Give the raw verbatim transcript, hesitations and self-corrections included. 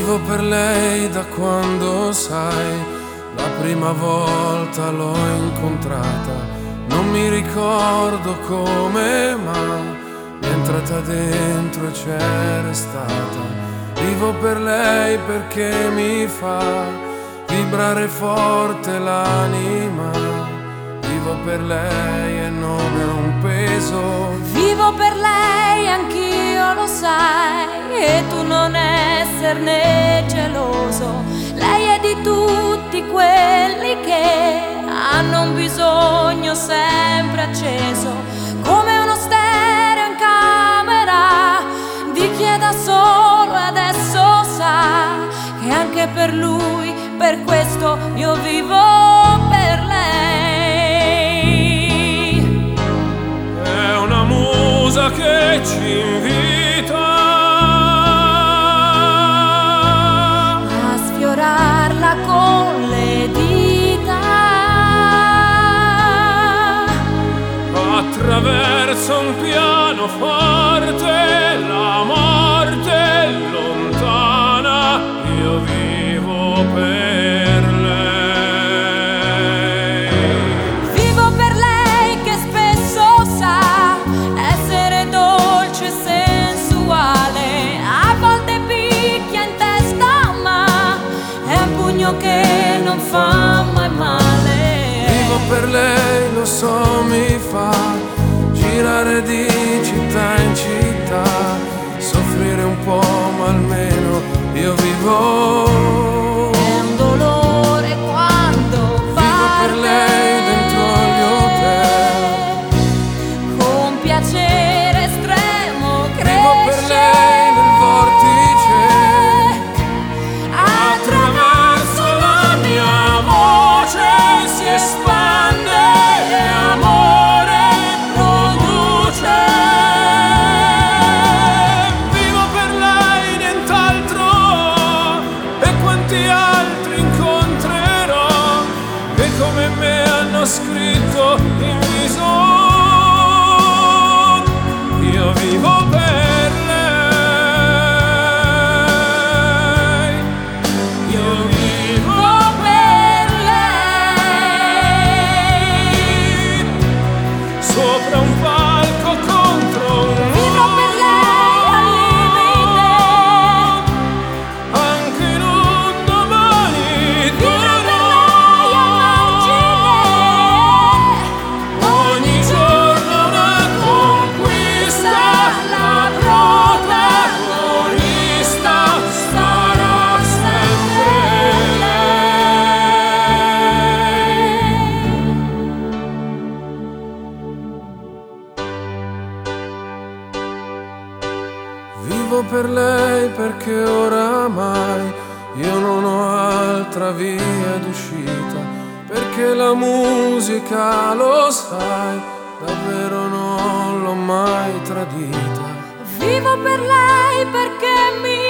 Vivo per lei da quando, sai, la prima volta l'ho incontrata. Non mi ricordo come, ma mi è entrata dentro e c'è restata. Vivo per lei perché mi fa vibrare forte l'anima. Vivo per lei e non è un peso. Vivo per lei, anch'io lo sai, e tu non esserne geloso. Lei è di tutti quelli che hanno un bisogno sempre acceso, come uno stereo in camera di chi è da solo e adesso sa che anche per lui, per questo io vivo per lei. È una musa che ci invita a sfiorarla con le dita attraverso un pianoforte. La morte è lontana, io vivo per lei. Vivo per lei che spesso sa essere dolce e sensuale. A volte picchia in testa, ma è un pugno che non fa mai male. Vivo per lei, lo so, mi fa girare di città in città, soffrire un po' ma almeno io vivo. È un dolore quando va Vivo per lei dentro gli hotel, con piacere estremo cresce. vivo per lei nel vortice, attraverso la mia voce si espande e amore produce. Vivo per lei, nient'altro, e quanti altri incontrerò che come me hanno scritto in viso. Io vivo per lei, io vivo per lei, sopra un palco contro un Vivo per lei al limite, anche in un domani vivo per duro. lei al margine. Ogni giorno una conquista, la protagonista sarà sempre lei. Vivo per lei perché oramai io non ho altra via d'uscita, perché la musica, lo sai, davvero non l'ho mai tradita. Vivo per lei perché mi